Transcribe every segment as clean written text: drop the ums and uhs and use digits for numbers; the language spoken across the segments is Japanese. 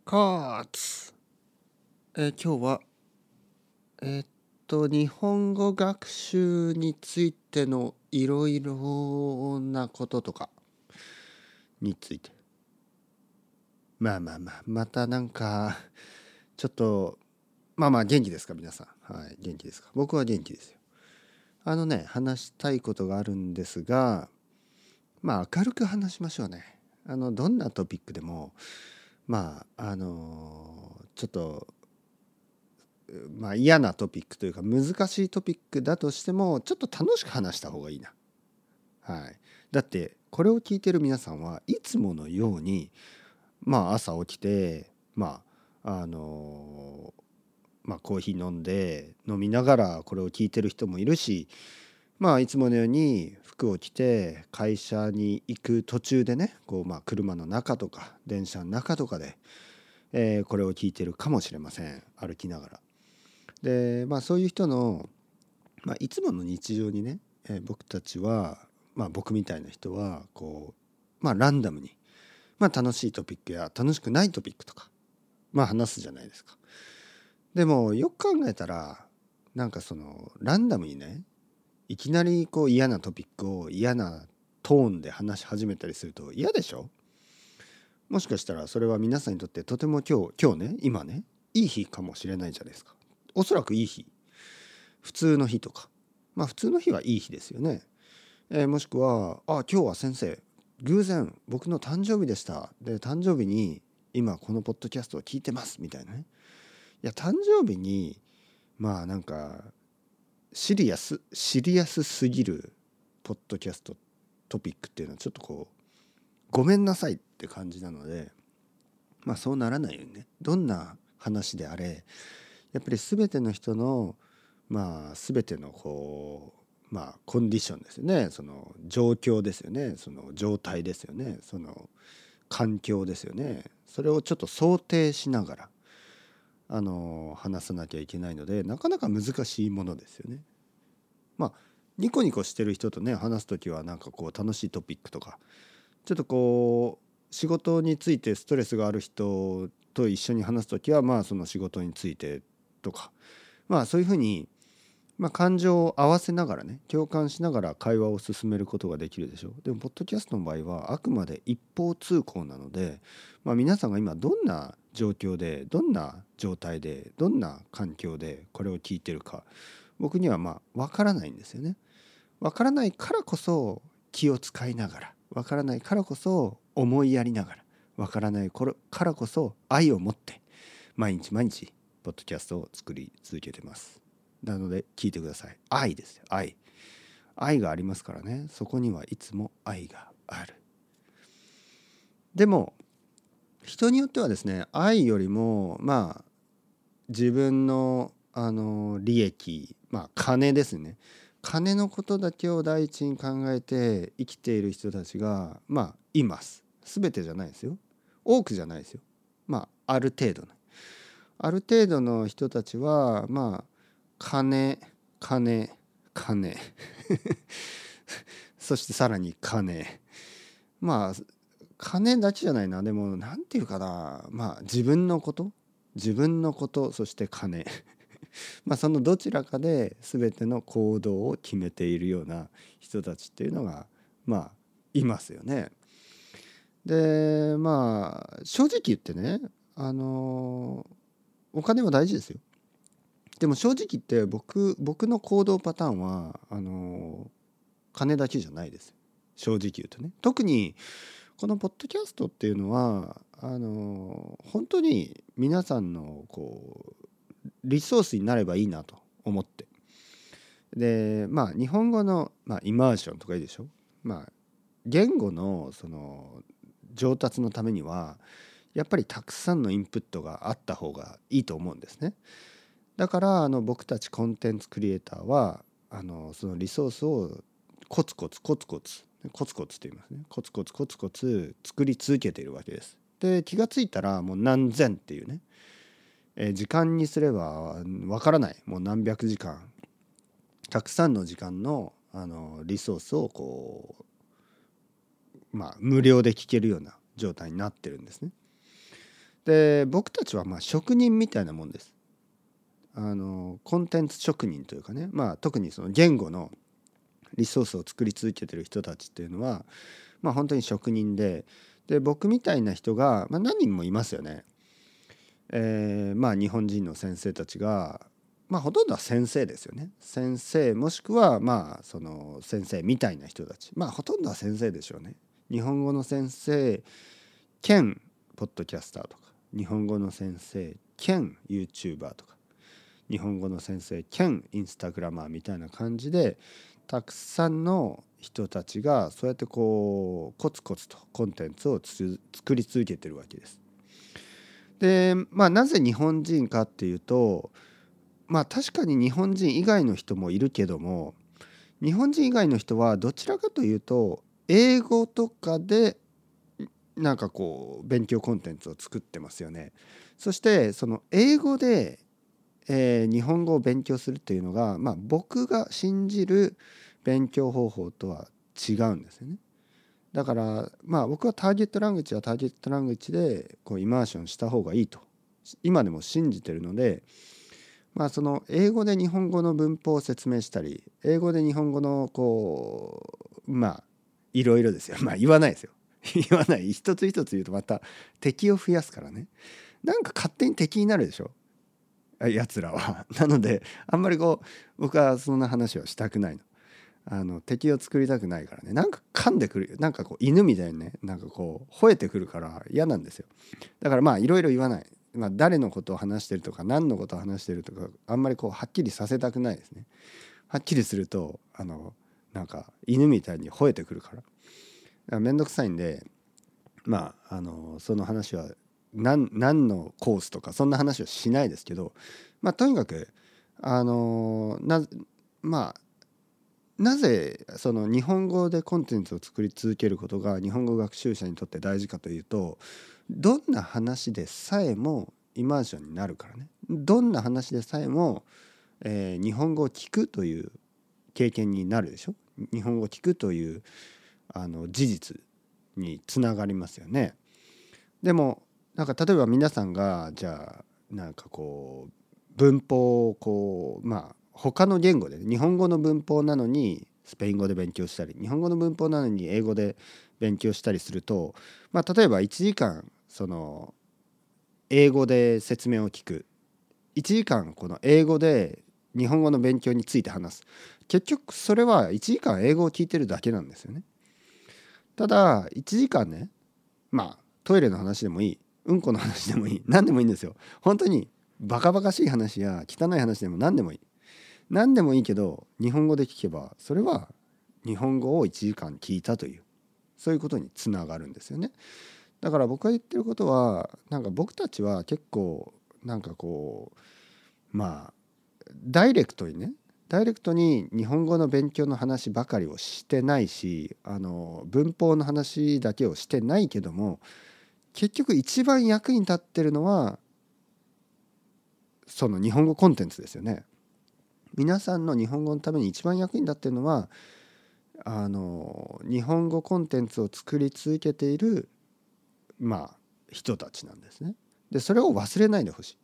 カーツ、今日は日本語学習についてのいろいろなこととかについて、またなんかちょっと元気ですか皆さん。はい、元気ですか？僕は元気ですよ。話したいことがあるんですが、明るく話しましょうね。どんなトピックでもちょっと嫌なトピックというか難しいトピックだとしてもちょっと楽しく話した方がいいな。はい。だってこれを聞いてる皆さんはいつものように朝起きてコーヒー飲みながらこれを聞いてる人もいるし、いつものように服を着て会社に行く途中でね車の中とか電車の中とかで、これを聞いてるかもしれません。歩きながら。でそういう人の、いつもの日常にね、僕たちは、僕みたいな人はランダムに、楽しいトピックや楽しくないトピックとか話すじゃないですか。でもよく考えたらそのランダムにねいきなり嫌なトピックを嫌なトーンで話し始めたりすると嫌でしょ？もしかしたらそれは皆さんにとってとても今日ね今ねいい日かもしれないじゃないですか。おそらくいい日、普通の日とか普通の日はいい日ですよね。もしくは今日は先生偶然僕の誕生日でした。で誕生日に今このポッドキャストを聞いてますみたいなね。いや誕生日になんかシリアスすぎるポッドキャストトピックっていうのはちょっとごめんなさいって感じなので、そうならないようにね、どんな話であれやっぱり全ての人の全てのコンディションですよね。その状況ですよね。その状態ですよね。その環境ですよね。それをちょっと想定しながら話さなきゃいけないのでなかなか難しいものですよね。ニコニコしてる人とね話すときは楽しいトピックとかちょっと仕事についてストレスがある人と一緒に話すときはその仕事についてとかそういうふうに感情を合わせながらね共感しながら会話を進めることができるでしょう。でもポッドキャストの場合はあくまで一方通行なので、皆さんが今どんな状況でどんな状態でどんな環境でこれを聞いてるか僕にはわからないんですよね。わからないからこそ気を使いながら、わからないからこそ思いやりながら、わからないからこそ愛を持って毎日毎日ポッドキャストを作り続けてます。なので聞いてください。愛ですよ。愛がありますからね。そこにはいつも愛がある。でも人によってはですね、愛よりも自分の利益、金ですね。金のことだけを第一に考えて生きている人たちがいます。全てじゃないですよ。多くじゃないですよ。ある程度ね。ある程度の人たちは金金金そしてさらに金金だけじゃないな。でもなんていうかな、自分のことそして金そのどちらかで全ての行動を決めているような人たちっていうのがいますよね。で正直言ってねお金は大事ですよ。でも正直言って僕の行動パターンは金だけじゃないです。正直言うとね。特にこのポッドキャストっていうのは本当に皆さんのリソースになればいいなと思って。で日本語の、イマーションとかいいでしょ。言語のその上達のためにはやっぱりたくさんのインプットがあった方がいいと思うんですね。だから僕たちコンテンツクリエイターはそのリソースをコツコツって言いますね。コツコツ作り続けているわけです。で気がついたらもう何千っていうね、時間にすればわからないもう何百時間たくさんの時間のリソースを無料で聞けるような状態になってるんですね。 で僕たちはまあ職人みたいなもんです。コンテンツ職人というかね、まあ特にその言語のリソースを作り続けてる人たちっていうのはまあ本当に職人で僕みたいな人が、まあ、何人もいますよね。まあ日本人の先生たちがまあほとんどは先生ですよね。先生もしくはまあその先生みたいな人たち、まあほとんどは先生でしょうね。日本語の先生兼ポッドキャスターとか、日本語の先生兼 YouTuber とか、日本語の先生兼インスタグラマーみたいな感じでたくさんの人たちがそうやってこうコツコツとコンテンツを作り続けてるわけです。でまあなぜ日本人かっていうと、まあ確かに日本人以外の人もいるけども、日本人以外の人はどちらかというと英語とかでなんかこう勉強コンテンツを作ってますよね。そしてその英語で、日本語を勉強するっていうのが、まあ、僕が信じる勉強方法とは違うんですよね。だからまあ僕はターゲットラングエッジはターゲットラングエッジでこうイマーションした方がいいと今でも信じてるので、まあその英語で日本語の文法を説明したり、英語で日本語のこうまあいろいろですよ。まあ言わないですよ。言わない。一つ一つ言うとまた敵を増やすからね。なんか勝手に敵になるでしょ。やつらは。なのであんまりこう僕はそんな話はしたくないの。敵を作りたくないからね。なんか噛んでくる、なんかこう犬みたいにね、なんかこう吠えてくるから嫌なんですよ。だからまあいろいろ言わない。まあ、誰のことを話してるとか何のことを話してるとかあんまりこうはっきりさせたくないですね。はっきりするとなんか犬みたいに吠えてくるから。だからめんどくさいんで、まあその話は何のコースとかそんな話をしないですけど、まあとにかくまあなぜその日本語でコンテンツを作り続けることが日本語学習者にとって大事かというと、どんな話でさえもイマージョンになるからね。どんな話でさえも、日本語を聞くという経験になるでしょ。日本語を聞くという事実につながりますよね。でもなんか例えば皆さんがじゃあなんかこう文法をこうまあ他の言語で、ね、日本語の文法なのにスペイン語で勉強したり、日本語の文法なのに英語で勉強したりすると、まあ例えば1時間その英語で説明を聞く、1時間この英語で日本語の勉強について話す、結局それは1時間英語を聞いてるだけなんですよね。ただ1時間ね、まあトイレの話でもいい、うんこの話でもいい、何でもいいんですよ。本当にバカバカしい話や汚い話でも何でもいい。何でもいいけど日本語で聞けばそれは日本語を1時間聞いたという、そういうことにつながるんですよね。だから僕が言ってることはなんか僕たちは結構なんかこうまあダイレクトにね、ダイレクトに日本語の勉強の話ばかりをしてないし、文法の話だけをしてないけども、結局一番役に立ってるのはその日本語コンテンツですよね。皆さんの日本語のために一番役に立ってるのは日本語コンテンツを作り続けているまあ人たちなんですね。でそれを忘れないでほしい。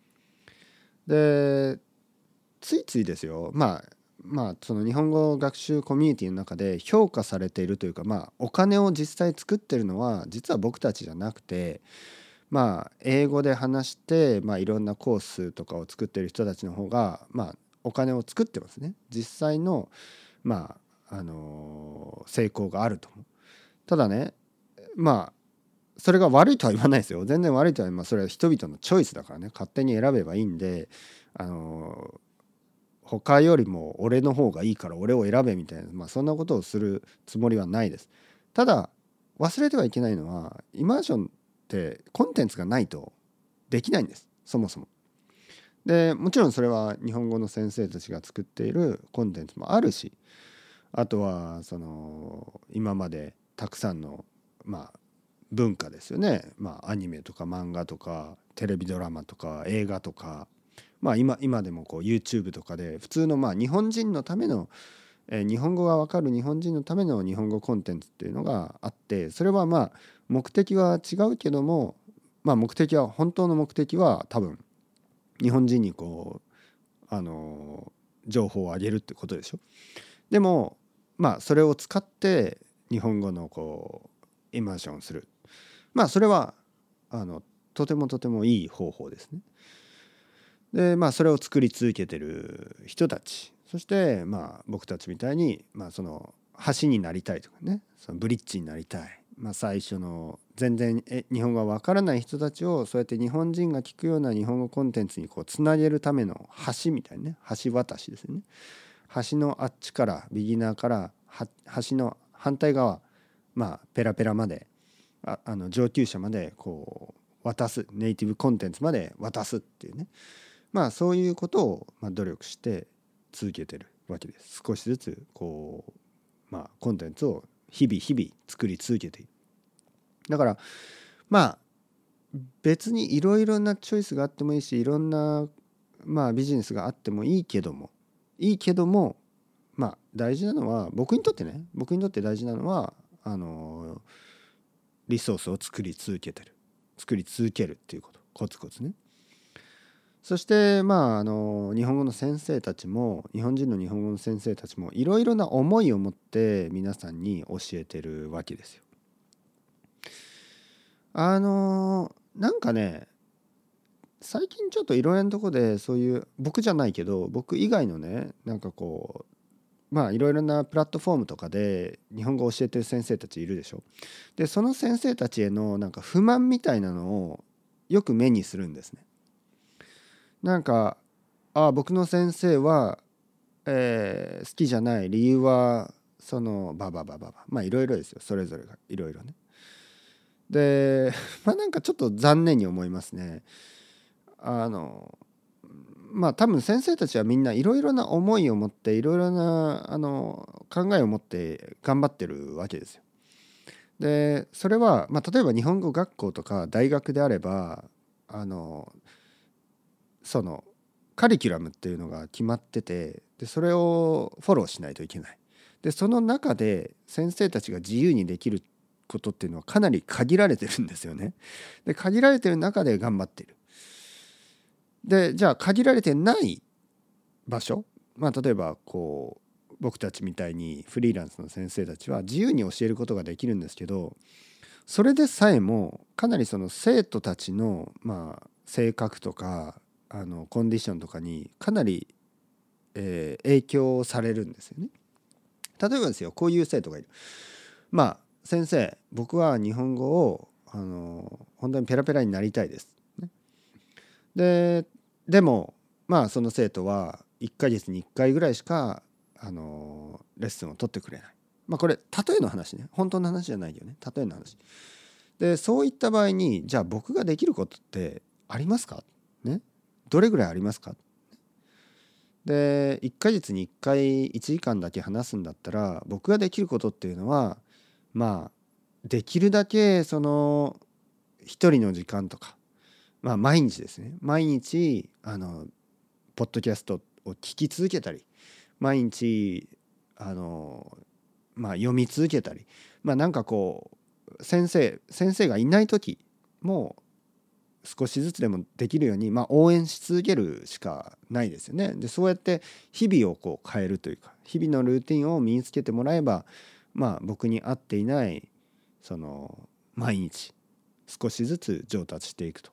でついついですよ、まあその日本語学習コミュニティの中で評価されているというか、まあお金を実際作ってるのは実は僕たちじゃなくて、まあ英語で話して、まあ、いろんなコースとかを作ってる人たちの方がまあお金を作ってますね。実際のまあ成功があると思う。ただね、まあそれが悪いとは言わないですよ。全然悪いとは言います。それは人々のチョイスだからね、勝手に選べばいいんで、他よりも俺の方がいいから俺を選べみたいな、まあそんなことをするつもりはないです。ただ忘れてはいけないのは、イマーションってコンテンツがないとできないんです、そもそも。でもちろんそれは日本語の先生たちが作っているコンテンツもあるし、あとはその今までたくさんのまあ文化ですよね。まあアニメとか漫画とかテレビドラマとか映画とか、まあ今でもこう YouTube とかで普通のまあ日本人のための、日本語がわかる日本人のための日本語コンテンツっていうのがあって、それはまあ目的は違うけども目的は本当の目的は多分日本人に情報を上げるってことでしょ。でもそれを使って日本語のイマーションする、それはとてもとてもいい方法ですね。でそれを作り続けてる人たち、そして僕たちみたいにその橋になりたいとかね、そのブリッジになりたい、最初の全然日本語がわからない人たちをそうやって日本人が聞くような日本語コンテンツにつなげるための橋みたいなね、橋渡しですよね。橋のあっちからビギナーから橋の反対側、ペラペラまで上級者まで渡す、ネイティブコンテンツまで渡すっていうね、そういうことを努力して続けてるわけです。少しずつコンテンツを日々作り続けている。だから別にいろいろなチョイスがあってもいいし、いろんなビジネスがあってもいいけども大事なのは、僕にとって大事なのはリソースを作り続けるっていうこと、コツコツね。そして日本語の先生たちも、日本人の日本語の先生たちもいろいろな思いを持って皆さんに教えてるわけですよ。なんかね、最近ちょっといろいろなとこでそういう、僕じゃないけど僕以外のね、いろいろなプラットフォームとかで日本語を教えてる先生たちいるでしょ。でその先生たちへの不満みたいなのをよく目にするんですね。僕の先生は、好きじゃない理由はそのいろいろですよ、それぞれがいろいろね。でちょっと残念に思いますね。多分先生たちはみんないろいろな思いを持って、いろいろな考えを持って頑張ってるわけですよ。でそれは例えば日本語学校とか大学であればそのカリキュラムっていうのが決まってて、でそれをフォローしないといけない。でその中で先生たちが自由にできることっていうのはかなり限られてるんですよね。で限られてる中で頑張ってる。でじゃあ限られてない場所、例えば僕たちみたいにフリーランスの先生たちは自由に教えることができるんですけど、それでさえもかなりその生徒たちの性格とかコンディションとかにかなり、影響されるんですよね。例えばですよ、こういう生徒がいる。先生、僕は日本語を本当にペラペラになりたいです。でもその生徒は1ヶ月に1回ぐらいしかレッスンを取ってくれない。これ例えの話ね、本当の話じゃないよね、例えの話で、そういった場合にじゃあ僕ができることってありますかね、どれぐらいありますか。で1ヶ月に1回1時間だけ話すんだったら、僕ができることっていうのはできるだけその一人の時間とか、毎日ですね、毎日ポッドキャストを聞き続けたり、毎日読み続けたり、先生がいない時も少しずつでもできるように、応援し続けるしかないですよね。でそうやって日々を変えるというか、日々のルーティンを身につけてもらえば、僕に合っていないその毎日少しずつ上達していくと。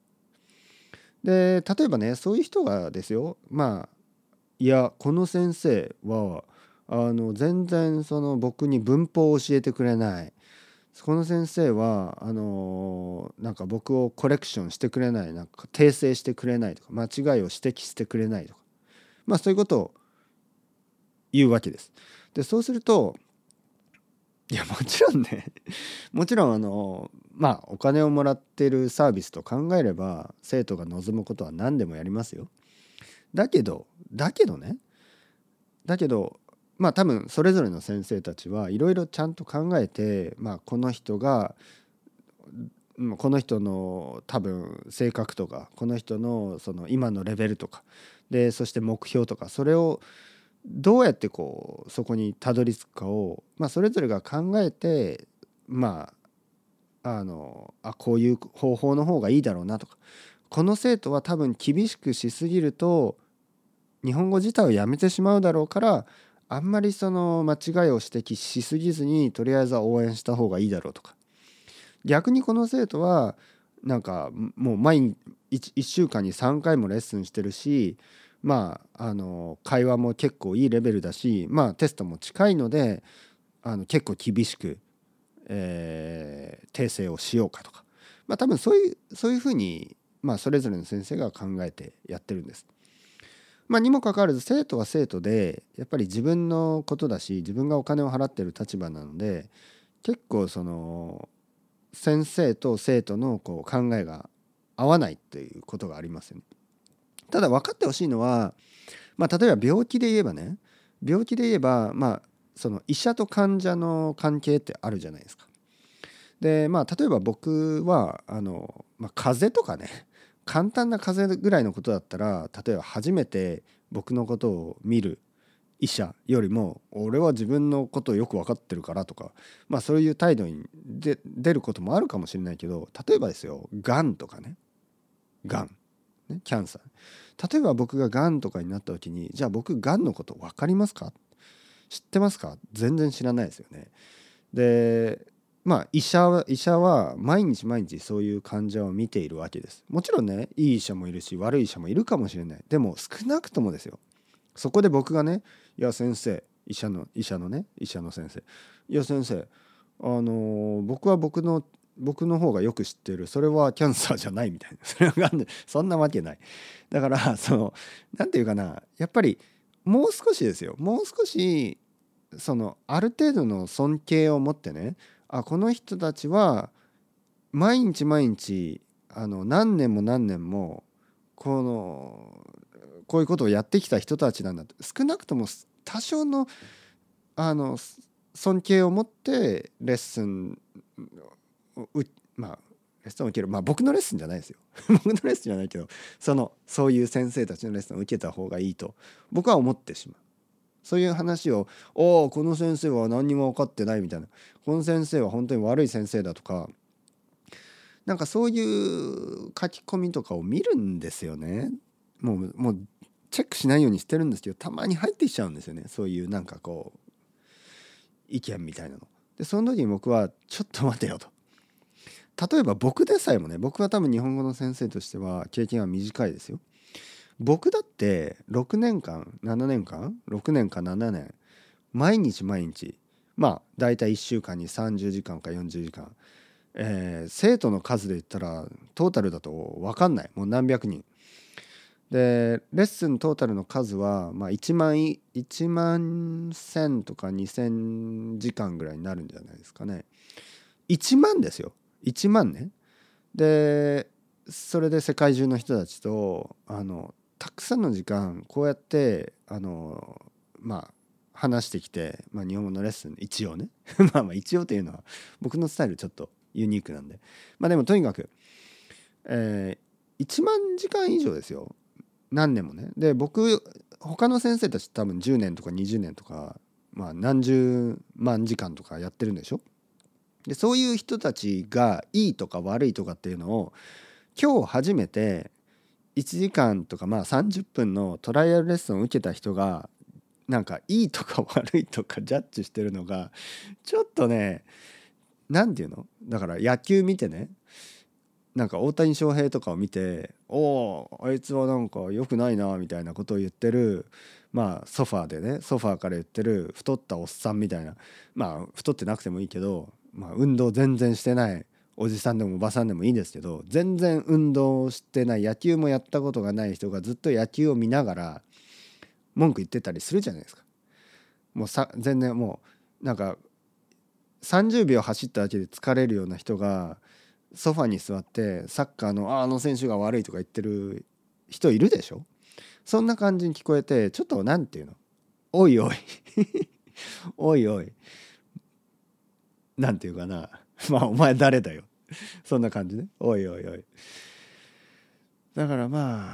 で例えばね、そういう人がですよ、いやこの先生は全然その僕に文法を教えてくれない、この先生は僕をコレクションしてくれない、訂正してくれないとか、間違いを指摘してくれないとか、そういうことを言うわけです。でそうすると、いやもちろんねもちろんお金をもらっているサービスと考えれば生徒が望むことは何でもやりますよ。だけど多分それぞれの先生たちはいろいろちゃんと考えて、この人の多分性格とか、この人のその今のレベルとかで、そして目標とか、それをどうやってそこにたどり着くかを、それぞれが考えてこういう方法の方がいいだろうなとか、この生徒は多分厳しくしすぎると日本語自体をやめてしまうだろうから、あんまりその間違いを指摘しすぎずにとりあえずは応援した方がいいだろうとか、逆にこの生徒はなんかもう毎日1週間に3回もレッスンしてるし、会話も結構いいレベルだし、テストも近いので結構厳しく、訂正をしようかとか、多分そういうふうに、それぞれの先生が考えてやってるんです。にもかかわらず生徒は生徒でやっぱり自分のことだし、自分がお金を払ってる立場なので、結構その先生と生徒のこう考えが合わないっていうことがありますよね。ただ分かってほしいのは、例えば病気で言えばね、病気で言えばその医者と患者の関係ってあるじゃないですか。で例えば僕は風邪とかね、簡単な風邪ぐらいのことだったら、例えば初めて僕のことを見る医者よりも俺は自分のことをよく分かってるからとか、そういう態度に出ることもあるかもしれないけど、例えばですよ、がんとかね、がん、ね、キャンサー、例えば僕ががんとかになった時に、じゃあ僕がんのこと分かりますか、知ってますか、全然知らないですよね。で医者は毎日毎日そういう患者を見ているわけです。もちろんね、いい医者もいるし悪い医者もいるかもしれない。でも少なくともですよ、そこで僕がね、いや先生、医者の先生、いや先生、僕は僕の方がよく知ってる、それはキャンサーじゃないみたいな、それはがんで、そんなわけない。だからなんていうかな、やっぱりもう少しですよ、もう少しある程度の尊敬を持ってね、この人たちは毎日毎日何年も何年もこういうことをやってきた人たちなんだと、少なくとも多少のあの尊敬を持ってレッスンをレッスンを受ける、僕のレッスンじゃないですよ僕のレッスンじゃないけど、そういう先生たちのレッスンを受けた方がいいと僕は思ってしまう。そういう話をこの先生は何にも分かってないみたいな、この先生は本当に悪い先生だとか、なんかそういう書き込みとかを見るんですよね。もうチェックしないようにしてるんですけど、たまに入ってきちゃうんですよね、そういうなんかこう意見みたいなので。その時に僕はちょっと待てよと。例えば僕でさえもね、僕は多分日本語の先生としては経験は短いですよ。僕だって6年間7年間6年か7年毎日毎日だいたい1週間に30時間か40時間、生徒の数で言ったらトータルだと分かんない、もう何百人で、レッスントータルの数は1万1000とか2000時間ぐらいになるんじゃないですかね。1万ですよ、1万ね。でそれで世界中の人たちとたくさんの時間こうやって話してきて、日本語のレッスン一応ね一応というのは僕のスタイルちょっとユニークなんで、でもとにかく、1万時間以上ですよ、何年もね。で僕他の先生たち多分10年とか20年とか、何十万時間とかやってるんでしょ。でそういう人たちがいいとか悪いとかっていうのを今日初めて1時間とか30分のトライアルレッスンを受けた人がなんかいいとか悪いとかジャッジしてるのがちょっとね、なんていうの、だから野球見てね、なんか大谷翔平とかを見て、あいつはなんか良くないなみたいなことを言ってる、ソファーから言ってる太ったおっさんみたいな、太ってなくてもいいけど、運動全然してないおじさんでもおばさんでもいいですけど、全然運動してない、野球もやったことがない人がずっと野球を見ながら文句言ってたりするじゃないですか。全然もうなんか30秒走っただけで疲れるような人がソファに座ってサッカーのあの選手が悪いとか言ってる人いるでしょ。そんな感じに聞こえて、ちょっとなんていうの、おいおいおいおい、なんていうかなお前誰だよそんな感じね、おいおいおい。だから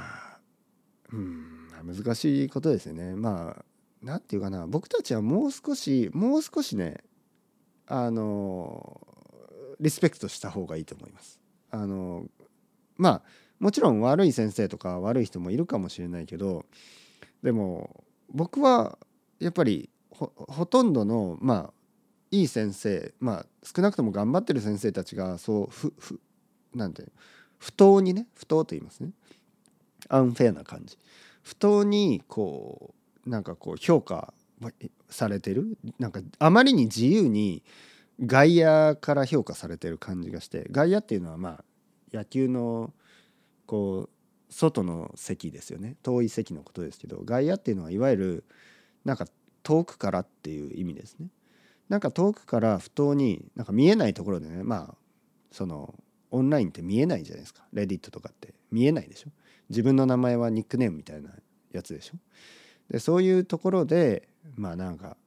難しいことですよね。なんていうかな、僕たちはもう少しね、 リスペクトした方がいいと思います。まあもちろん悪い先生とか悪い人もいるかもしれないけど、でも僕はやっぱりほとんどのいい先生、少なくとも頑張ってる先生たちがそうなんて不当にね、不当と言いますね、アンフェアな感じ、不当にこうなんかこう評価されてる、なんかあまりに自由に外野から評価されてる感じがして、外野っていうのは野球のこう外の席ですよね、遠い席のことですけど、外野っていうのはいわゆるなんか遠くからっていう意味ですね。なんか遠くから不当になんか見えないところでね、そのオンラインって見えないじゃないですか。レディットとかって見えないでしょ。自分の名前はニックネームみたいなやつでしょ。でそういうところでなんか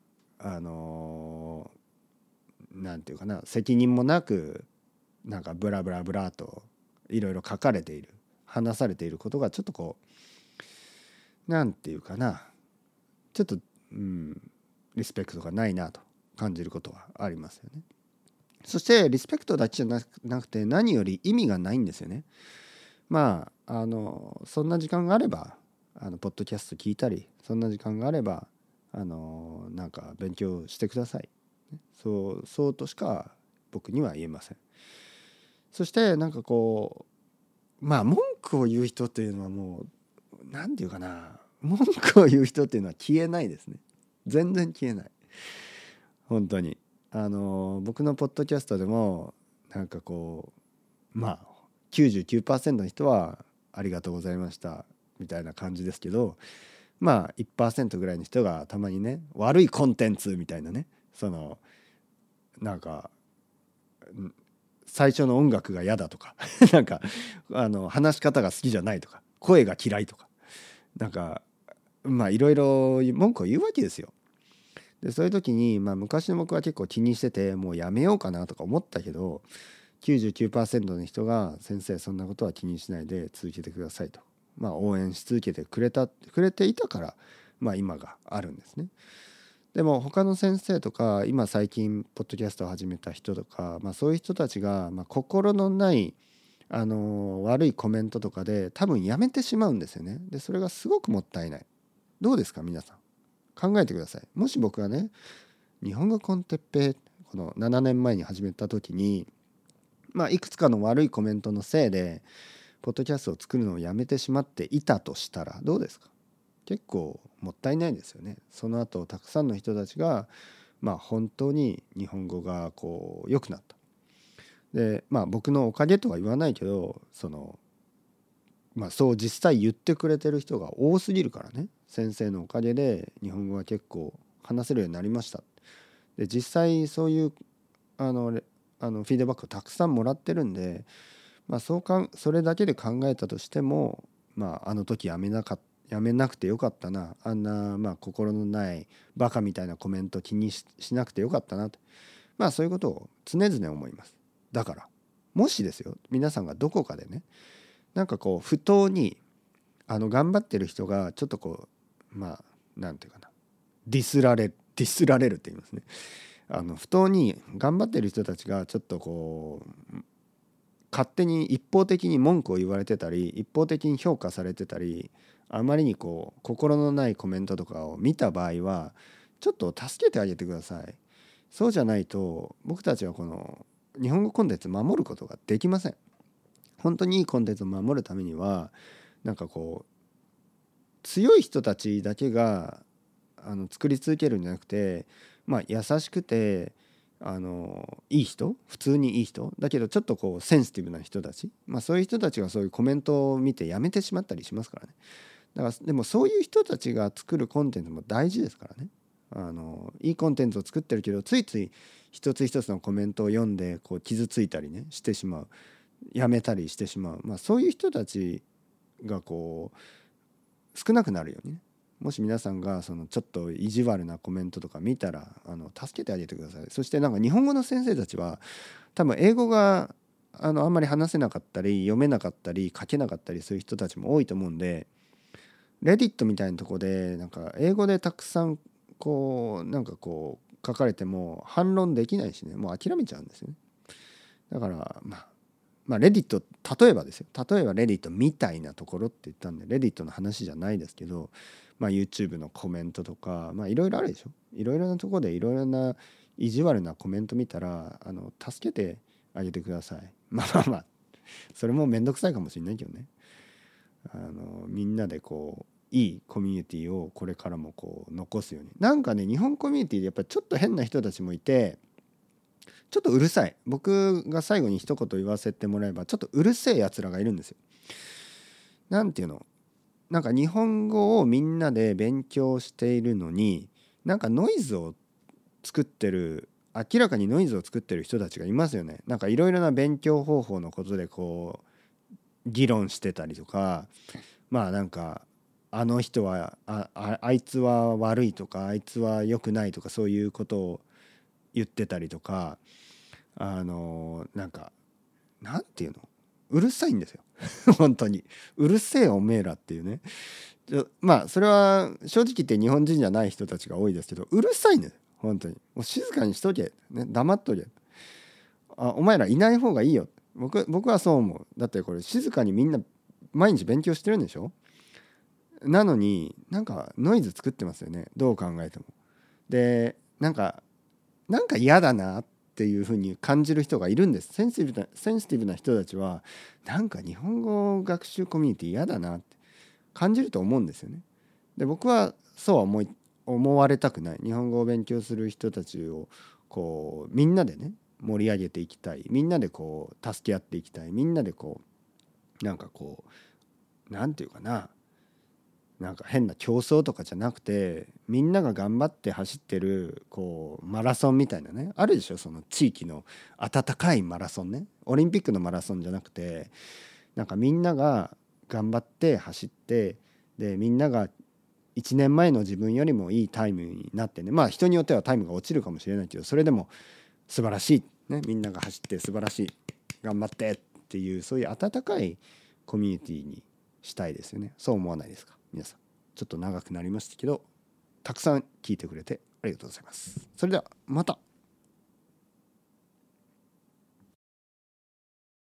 なんていうかな、責任もなくなんかブラブラブラといろいろ書かれている、話されていることがちょっとこうなんていうかな、ちょっとリスペクトがないなと感じることはありますよね。そしてリスペクトだけじゃなくて何より意味がないんですよね。そんな時間があればポッドキャスト聞いたり、そんな時間があればなんか勉強してください。そうとしか僕には言えません。そしてなんかこう文句を言う人っていうのはもうなんていうかな、文句を言う人っていうのは消えないですね。全然消えない。本当に僕のポッドキャストでもなんかこう99% の人はありがとうございましたみたいな感じですけど、1% ぐらいの人がたまにね、悪いコンテンツみたいなね、なんか最初の音楽が嫌だとかなんか話し方が好きじゃないとか、声が嫌いとか、なんかいろいろ文句を言うわけですよ。でそういう時に昔の僕は結構気にしてて、もうやめようかなとか思ったけど、99% の人が先生そんなことは気にしないで続けてくださいと、応援し続けてくれていたから、今があるんですね。でも他の先生とか今最近ポッドキャストを始めた人とか、そういう人たちが、心のない悪いコメントとかで多分やめてしまうんですよね。でそれがすごくもったいない。どうですか皆さん、考えてください。もし僕がね、日本語コンテッペイこの7年前に始めた時にいくつかの悪いコメントのせいでポッドキャストを作るのをやめてしまっていたとしたらどうですか。結構もったいないですよね。その後たくさんの人たちが本当に日本語がこう良くなった。で僕のおかげとは言わないけど、そう実際言ってくれてる人が多すぎるからね。先生のおかげで日本語が結構話せるようになりました。で実際そういうフィードバックをたくさんもらってるんで、それだけで考えたとしても、あの時やめなくてよかったな、あんな心のないバカみたいなコメント気にしなくてよかったなと、そういうことを常々思います。だからもしですよ、皆さんがどこかでね、なんかこう不当に頑張ってる人がちょっとこうなんていうかな、ディスられるって言いますね。不当に頑張ってる人たちがちょっとこう勝手に一方的に文句を言われてたり、一方的に評価されてたり、あまりにこう心のないコメントとかを見た場合はちょっと助けてあげてください。そうじゃないと僕たちはこの日本語コンテンツ守ることができません。本当にいいコンテンツを守るためにはなんかこう強い人たちだけが作り続けるんじゃなくて、優しくていい人、普通にいい人だけどちょっとこうセンシティブな人たち、そういう人たちがそういうコメントを見てやめてしまったりしますからね。だからでもそういう人たちが作るコンテンツも大事ですからね。いいコンテンツを作ってるけどついつい一つ一つのコメントを読んでこう傷ついたりねしてしまう、やめたりしてしまう、そういう人たちがこう少なくなるようにね、もし皆さんがそのちょっと意地悪なコメントとか見たら助けてあげてください。そしてなんか日本語の先生たちは多分英語があんまり話せなかったり読めなかったり書けなかったりする人たちも多いと思うんで、レディットみたいなとこでなんか英語でたくさんこうなんかこう書かれても反論できないしね、もう諦めちゃうんですよね。 だからレディット、例えばですよ、例えばレディットみたいなところって言ったんでレディットの話じゃないですけど、YouTube のコメントとかいろいろあるでしょ。いろいろなところでいろいろな意地悪なコメント見たら助けてあげてください。それもめんどくさいかもしれないけどね。みんなでこういいコミュニティをこれからもこう残すように。なんかね、日本コミュニティでやっぱりちょっと変な人たちもいて、ちょっとうるさい。僕が最後に一言言わせてもらえば、ちょっとうるせえやつらがいるんですよ。なんていうの、なんか日本語をみんなで勉強しているのに、なんかノイズを作ってる、明らかにノイズを作ってる人たちがいますよね。なんかいろいろな勉強方法のことでこう議論してたりとか、なんかあの人はあいつは悪いとか、あいつは良くないとか、そういうことを言ってたりとか、なんかなんていうの、うるさいんですよ本当にうるせえおめえらっていうね。それは正直言って日本人じゃない人たちが多いですけど、うるさいね本当に。もう静かにしとけ、ね、黙っとけ、お前らいない方がいいよ。僕はそう思う。だってこれ静かにみんな毎日勉強してるんでしょ。なのになんかノイズ作ってますよね、どう考えても。でなんか嫌だなっていうふうに感じる人がいるんです。センシティブな人たちはなんか日本語学習コミュニティ嫌だなって感じると思うんですよね。で僕はそうは思われたくない。日本語を勉強する人たちをこうみんなでね盛り上げていきたい。みんなでこう助け合っていきたい。みんなでこうなんていうかな、なんか変な競争とかじゃなくて、みんなが頑張って走ってるこうマラソンみたいなね、あるでしょ。その地域の温かいマラソンね、オリンピックのマラソンじゃなくて、なんかみんなが頑張って走って、でみんなが1年前の自分よりもいいタイムになってね、人によってはタイムが落ちるかもしれないけど、それでも素晴らしいね、みんなが走って素晴らしい、頑張ってっていう、そういう温かいコミュニティにしたいですよね。そう思わないですか皆さん。ちょっと長くなりましたけど、たくさん聞いてくれてありがとうございます。それではまた。